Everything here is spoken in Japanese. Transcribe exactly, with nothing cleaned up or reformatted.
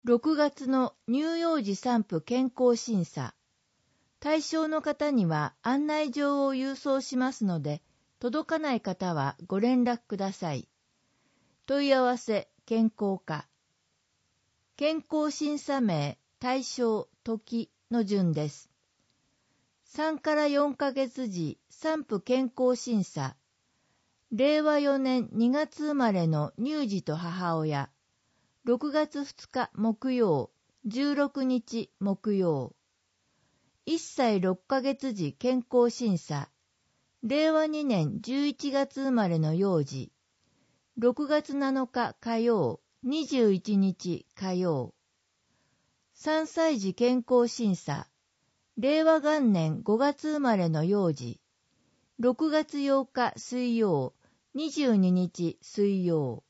ろくがつの乳幼児産婦健康審査。対象の方には案内状を郵送しますので、届かない方はご連絡ください。問い合わせ、健康課。健康審査名、対象、時の順です。さんからよんかげつ時、産婦健康審査。れいわよねんにがつ生まれの乳児と母親。ろくがつふつか木曜、じゅうろくにち木曜。いっさいろっかげつ時健康審査。れいわにねんじゅういちがつ生まれの幼児。ろくがつなのか火曜、にじゅういちにち火曜。さんさい児健康審査。れいわがんねんごがつ生まれの幼児。ろくがつようか水曜、にじゅうににち水曜。